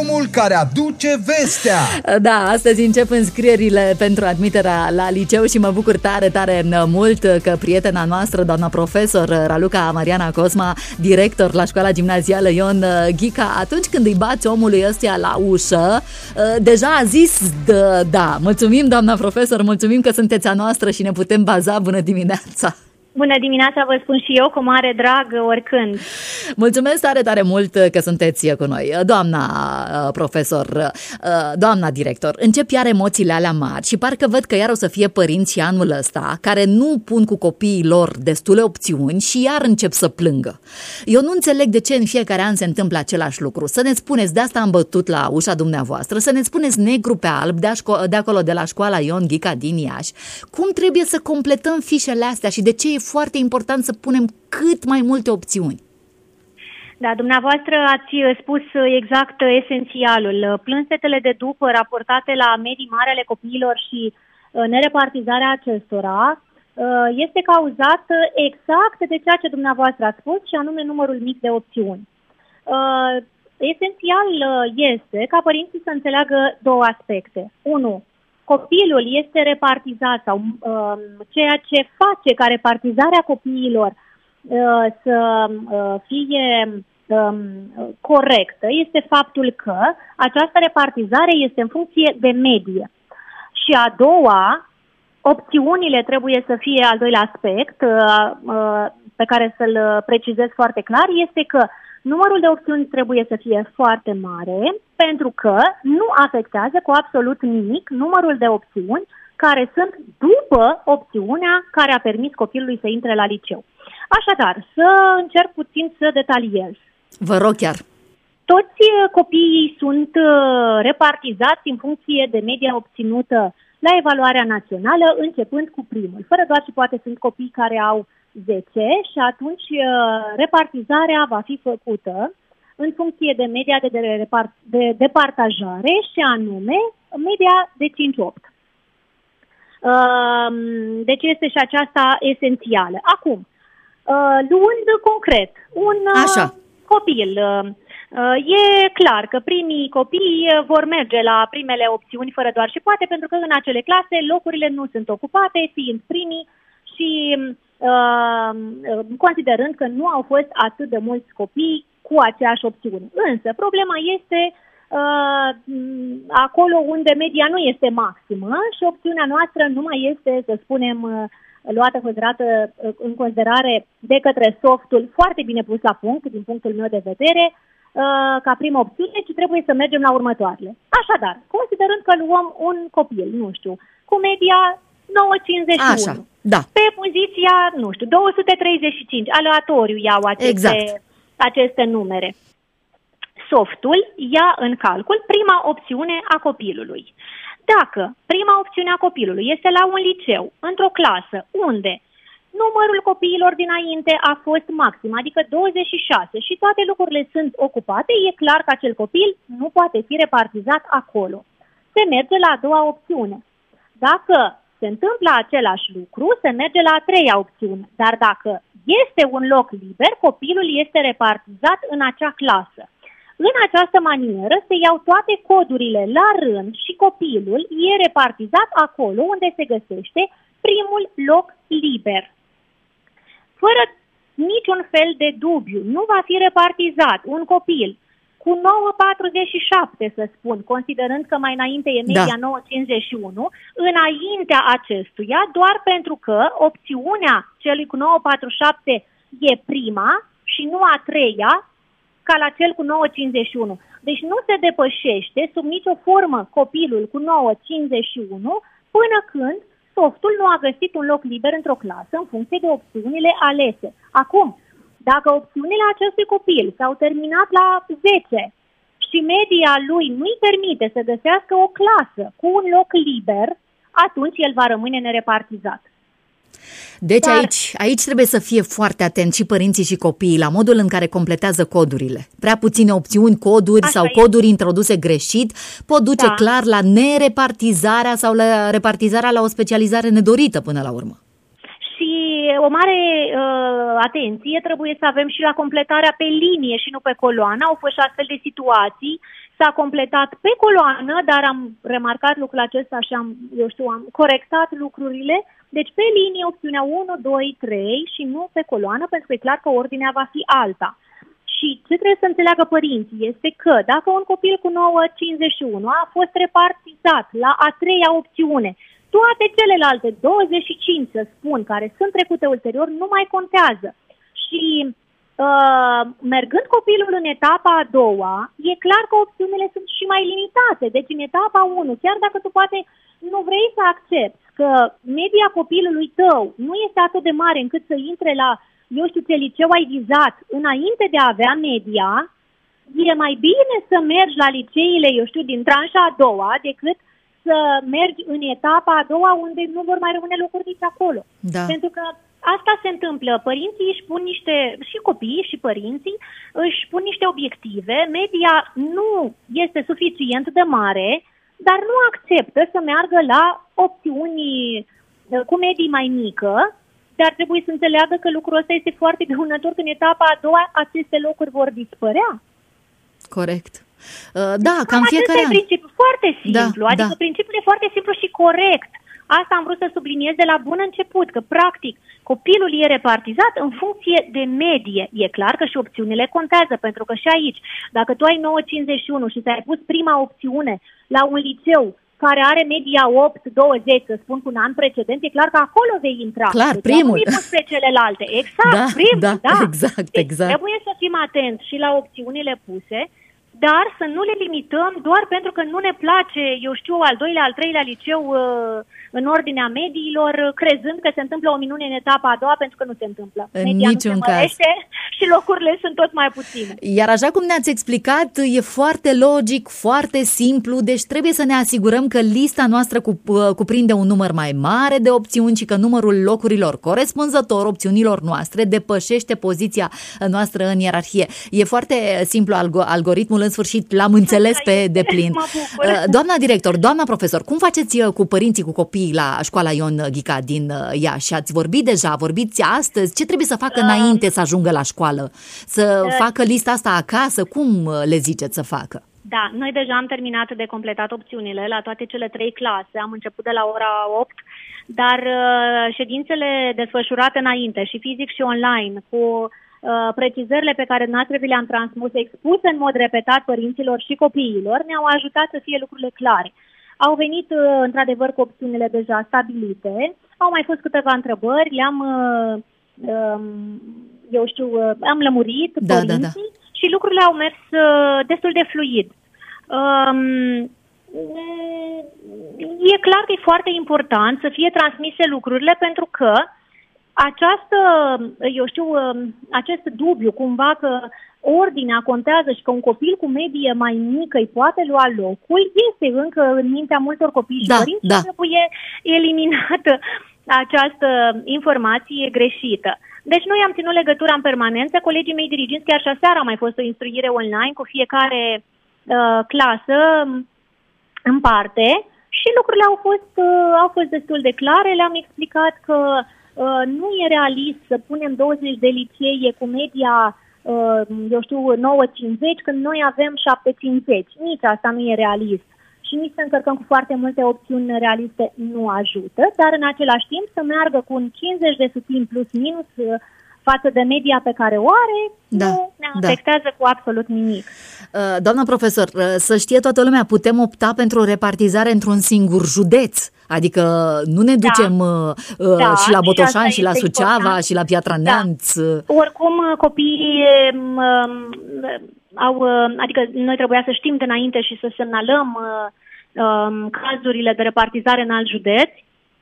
omul care aduce vestea. Da, astăzi încep înscrierile pentru admiterea la liceu și mă bucur tare, tare mult că prietena noastră, doamna profesor Raluca Mariana Cosma, director la școala gimnazială Ion Ghica, atunci când îi bați omului ăstuia la ușă, deja a zis da. Mulțumim, doamna profesor, mulțumim că sunteți a noastră și ne putem baza. Bună dimineața! Bună dimineața, vă spun și eu, cu mare drag, oricând. Mulțumesc tare, tare mult că sunteți cu noi. Doamna profesor, doamna director, încep iar emoțiile alea mari și parcă văd că iar o să fie părinți și anul ăsta care nu pun cu copiii lor destule opțiuni și iar încep să plângă. Eu nu înțeleg de ce în fiecare an se întâmplă același lucru. Să ne spuneți, de asta am bătut la ușa dumneavoastră, să ne spuneți negru pe alb de acolo de la școala Ion Ghica din Iași, cum trebuie să completăm fișele astea și de ce e foarte important să punem cât mai multe opțiuni. Da, dumneavoastră ați spus exact esențialul. Plânsetele de după raportate la medii mari ale copiilor și nerepartizarea acestora este cauzat exact de ceea ce dumneavoastră ați spus, și anume numărul mic de opțiuni. Esențial este ca părinții să înțeleagă două aspecte. 1. Copilul este repartizat sau ceea ce face ca repartizarea copiilor să fie corectă este faptul că această repartizare este în funcție de medie. Și a doua, opțiunile trebuie să fie, al doilea aspect pe care să-l precizez foarte clar, este că numărul de opțiuni trebuie să fie foarte mare, pentru că nu afectează cu absolut nimic numărul de opțiuni care sunt după opțiunea care a permis copilului să intre la liceu. Așadar, să încerc puțin să detaliez. Vă rog chiar. Toți copiii sunt repartizați în funcție de media obținută la evaluarea națională, începând cu primul. Fără doar și poate sunt copii care au 10 și atunci repartizarea va fi făcută în funcție de media de departajare și anume media de 5-8. Deci este și aceasta esențială. Acum, luând concret un copil, e clar că primii copii vor merge la primele opțiuni fără doar și poate, pentru că în acele clase locurile nu sunt ocupate, fiind primii și considerând că nu au fost atât de mulți copii cu aceeași opțiune. Însă problema este acolo unde media nu este maximă și opțiunea noastră nu mai este, să spunem, luată în considerare de către softul foarte bine pus la punct, din punctul meu de vedere, ca primă opțiune, ci trebuie să mergem la următoarele. Așadar, considerând că luăm un copil, nu știu, cu media 9,51. Așa, da. Pe poziția, 235, aleatoriu iau aceste numere. Softul ia în calcul prima opțiune a copilului. Dacă prima opțiune a copilului este la un liceu, într-o clasă, unde numărul copiilor dinainte a fost maxim, adică 26, și toate lucrurile sunt ocupate, e clar că acel copil nu poate fi repartizat acolo. Se merge la a doua opțiune. Dacă se întâmplă același lucru, se merge la a treia opțiune. Dar dacă este un loc liber, copilul este repartizat în acea clasă. În această manieră se iau toate codurile la rând și copilul e repartizat acolo unde se găsește primul loc liber. Fără niciun fel de dubiu, nu va fi repartizat un copil cu 9,47, să spun, considerând că mai înainte e media 9,51, înaintea acestuia, doar pentru că opțiunea celui cu 9,47 e prima și nu a treia, ca la cel cu 9,51. Deci nu se depășește sub nicio formă copilul cu 9,51 până când softul nu a găsit un loc liber într-o clasă în funcție de opțiunile alese. Acum, dacă opțiunile acestui copil s-au terminat la 10 și media lui nu-i permite să găsească o clasă cu un loc liber, atunci el va rămâne nerepartizat. Deci aici trebuie să fie foarte atenți și părinții și copiii la modul în care completează codurile. Prea puține opțiuni, coduri sau coduri introduse greșit pot duce clar la nerepartizarea sau la repartizarea la o specializare nedorită până la urmă. Și o mare atenție trebuie să avem și la completarea pe linie și nu pe coloană. Au fost și astfel de situații. s-a completat pe coloană, dar am remarcat lucrul acesta și am corectat lucrurile. Deci pe linie opțiunea 1, 2, 3 și nu pe coloană, pentru că e clar că ordinea va fi alta. Și ce trebuie să înțeleagă părinții este că dacă un copil cu 9,51 a fost repartizat la a treia opțiune, toate celelalte 25, să spun, care sunt trecute ulterior, nu mai contează. Și mergând copilul în etapa a doua, e clar că opțiunile sunt și mai limitate. Deci în etapa 1, chiar dacă tu poate nu vrei să accepti că media copilului tău nu este atât de mare încât să intre la, eu știu ce liceu ai vizat, înainte de a avea media, e mai bine să mergi la liceile, eu știu, din tranșa a doua, decât să mergi în etapa a doua unde nu vor mai rămâne locuri nici acolo. Da. Pentru că asta se întâmplă. Părinții își pun niște, și copiii și părinții își pun niște obiective. Media nu este suficient de mare, dar nu acceptă să meargă la opțiuni cu medii mai mică, dar trebuie să înțeleagă că lucrul ăsta este foarte dăunător, că în etapa a doua aceste locuri vor dispărea. Corect. Da, cam fiecare an. Este principiul foarte simplu, adică principiul e foarte simplu și corect. Asta am vrut să subliniez de la bun început, că practic copilul e repartizat în funcție de medie. E clar că și opțiunile contează, pentru că și aici, dacă tu ai 9,51 și ți-ai pus prima opțiune la un liceu care are media 8-20, să spun, cu un an precedent, e clar că acolo vei intra. Clar, deci primul. Nu pus pe celelalte. Exact, primul, da. Exact, deci exact. trebuie să fim atenți și la opțiunile puse, dar să nu le limităm doar pentru că nu ne place, eu știu, al doilea, al treilea liceu în ordinea mediilor, crezând că se întâmplă o minune în etapa a doua, pentru că nu se întâmplă. În Media niciun nu se mărește și locurile sunt tot mai puține. Iar așa cum ne-ați explicat, e foarte logic, foarte simplu, deci trebuie să ne asigurăm că lista noastră cuprinde un număr mai mare de opțiuni și că numărul locurilor corespunzător opțiunilor noastre depășește poziția noastră în ierarhie. E foarte simplu algoritmul, în sfârșit l-am înțeles pe deplin. Doamna director, doamna profesor, cum faceți cu părinții, cu copiii la școala Ion Ghica din Iași? Ați vorbit deja, vorbiți astăzi? Ce trebuie să facă înainte să ajungă la școală? Să facă lista asta acasă? Cum le ziceți să facă? Da, noi deja am terminat de completat opțiunile la toate cele 3 clase. Am început de la ora 8, dar ședințele desfășurate înainte, și fizic și online, cu precizările pe care noastre vi le-am transmis, expuse în mod repetat părinților și copiilor, ne-au ajutat să fie lucrurile clare. Au venit, într-adevăr, cu opțiunile deja stabilite, au mai fost câteva întrebări, am lămurit părinții și lucrurile au mers destul de fluid. E clar că e foarte important să fie transmise lucrurile, pentru că acest dubiu cumva că ordinea contează și că un copil cu medie mai mică îi poate lua locul, este încă în mintea multor copii și părinți și trebuie eliminată această informație greșită. Deci noi am ținut legătura în permanență, colegii mei diriginți, chiar și aseară a mai fost o instruire online cu fiecare clasă în parte și lucrurile au fost destul de clare. Le-am explicat că nu e realist să punem 20 de licee cu media 9,50 când noi avem 7,50. Nici asta nu e realist. Și nici să încărcăm cu foarte multe opțiuni realiste nu ajută, dar în același timp să meargă cu un 50 de sutimi plus minus față de media pe care o are, nu ne afectează cu absolut nimic. Doamna profesor, să știe toată lumea, putem opta pentru o repartizare într-un singur județ, adică nu ne ducem și la Botoșani și la Suceava important. Și la Piatra Neamț. Oricum copiii adică noi trebuia să știm dinainte și să semnalăm cazurile de repartizare în alt județ.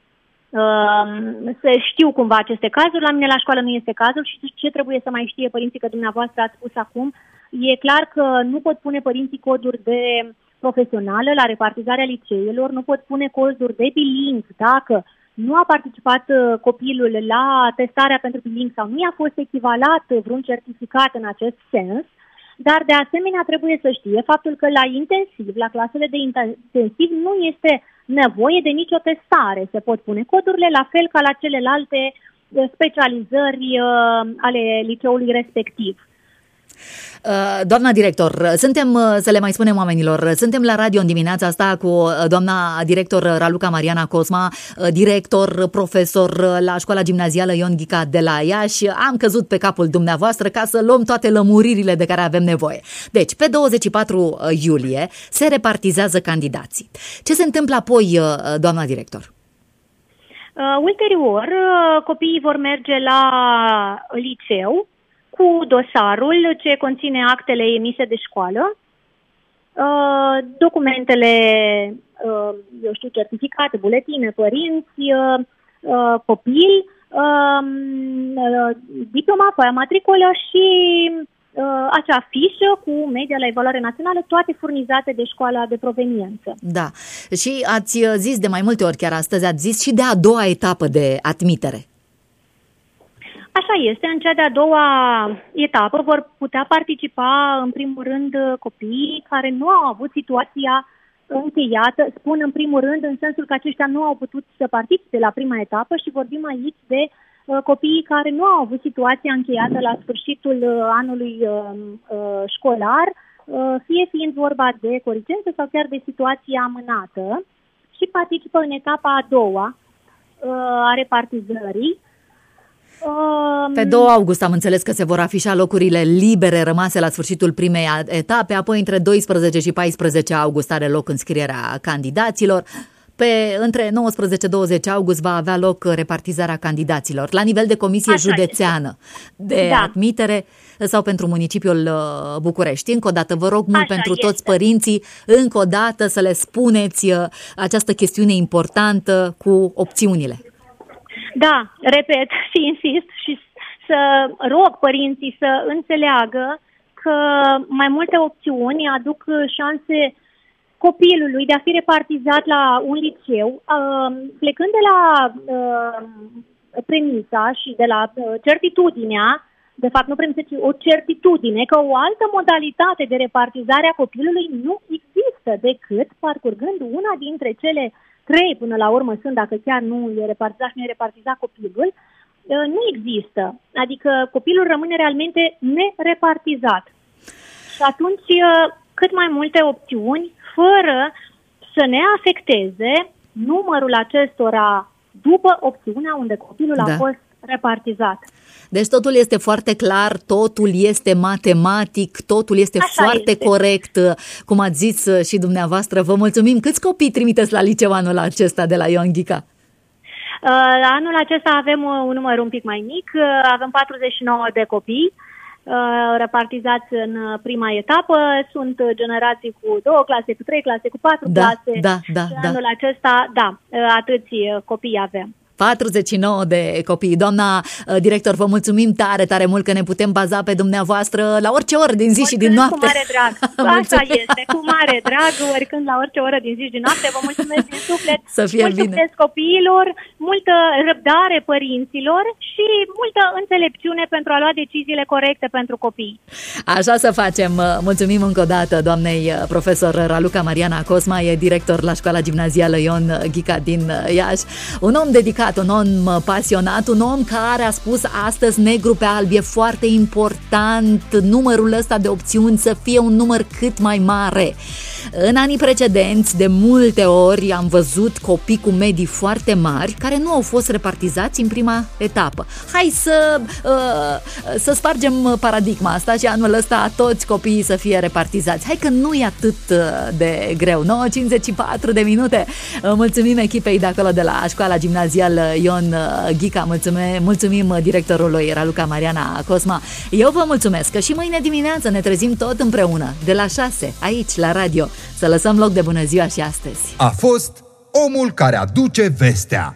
Să știu cumva aceste cazuri. La mine la școală nu este cazul și ce trebuie să mai știe părinții, că dumneavoastră ați spus acum, e clar că nu pot pune părinții coduri de profesională la repartizarea liceelor, nu pot pune coduri de bilingv dacă nu a participat copilul la testarea pentru bilingv sau nu i-a fost echivalat vreun certificat în acest sens. Dar de asemenea trebuie să știe faptul că la intensiv, la clasele de intensiv, nu este nevoie de nicio testare. Se pot pune codurile la fel ca la celelalte specializări ale liceului respectiv. Doamna director, să le mai spunem oamenilor, suntem la radio în dimineața asta cu doamna director Raluca Mariana Cosma, director, profesor la școala gimnazială Ion Ghica de la Iași. Am căzut pe capul dumneavoastră ca să luăm toate lămuririle de care avem nevoie. Deci, pe 24 iulie se repartizează candidații. Ce se întâmplă apoi, doamna director? Ulterior, copiii vor merge la liceu cu dosarul ce conține actele emise de școală, documentele, certificate, buletine, părinți, copil, diploma, foaia matricolă și acea fișă cu media la evaluare națională, toate furnizate de școala de proveniență. Da. Și ați zis de mai multe ori, chiar astăzi ați zis și de a doua etapă de admitere. Așa este, în cea de-a doua etapă vor putea participa în primul rând copiii care nu au avut situația încheiată, spun în primul rând în sensul că aceștia nu au putut să participe la prima etapă și vorbim aici de copiii care nu au avut situația încheiată la sfârșitul anului școlar, fie fiind vorba de corigență sau chiar de situație amânată și participă în etapa a doua a repartizării. Pe 2 august am înțeles că se vor afișa locurile libere rămase la sfârșitul primei etape, apoi între 12 și 14 august are loc înscrierea candidaților. Între 19-20 august va avea loc repartizarea candidaților la nivel de comisie județeană de admitere sau pentru municipiul București. Încă o dată vă rog mult pentru toți părinții, încă o dată să le spuneți această chestiune importantă cu opțiunile. Da, repet și insist și să rog părinții să înțeleagă că mai multe opțiuni aduc șanse copilului de a fi repartizat la un liceu, plecând de la premisa și de la certitudinea, de fapt nu premisa, ci o certitudine că o altă modalitate de repartizare a copilului nu există decât parcurgând una dintre cele 3 până la urmă sunt, dacă chiar nu e repartizat și nu e repartizat copilul, nu există. Adică copilul rămâne realmente nerepartizat. Și atunci cât mai multe opțiuni, fără să ne afecteze numărul acestora după opțiunea unde copilul a fost repartizat. Deci totul este foarte clar, totul este matematic, totul este foarte corect, cum ați zis și dumneavoastră. Vă mulțumim. Câți copii trimiteți la liceu anul acesta de la Ion Ghica? Anul acesta avem un număr un pic mai mic, avem 49 de copii repartizați în prima etapă. Sunt generații cu 2 clase, cu 3 clase, cu 4 clase. Anul acesta, atâți copii avem. 49 de copii. Doamna director, vă mulțumim tare, tare mult că ne putem baza pe dumneavoastră la orice oră din zi și din noapte. Cu mare drag. Așa este, cu mare drag, oricând la orice oră din zi și din noapte. Vă mulțumesc din suflet. Să fie mult bine. succes copiilor, multă răbdare părinților și multă înțelepciune pentru a lua deciziile corecte pentru copii. Așa să facem. Mulțumim încă o dată doamnei profesor Raluca Mariana Cosma, e director la școala gimnazială Ion Ghica din Iași. Un om dedicat, un om pasionat, un om care a spus astăzi negru pe alb, e foarte important numărul ăsta de opțiuni să fie un număr cât mai mare. În anii precedenți, de multe ori am văzut copii cu medii foarte mari care nu au fost repartizați în prima etapă. Hai să spargem paradigma asta și anul ăsta toți copiii să fie repartizați. Hai că nu e atât de greu. 9:54 de minute. Mulțumim echipei de acolo de la școala gimnazială Ion Ghica, mulțumim directorului Raluca Mariana Cosma. Eu vă mulțumesc că și mâine dimineață ne trezim tot împreună de la 6 aici la radio. Să lăsăm loc de bună ziua și astăzi. A fost Omul care aduce vestea.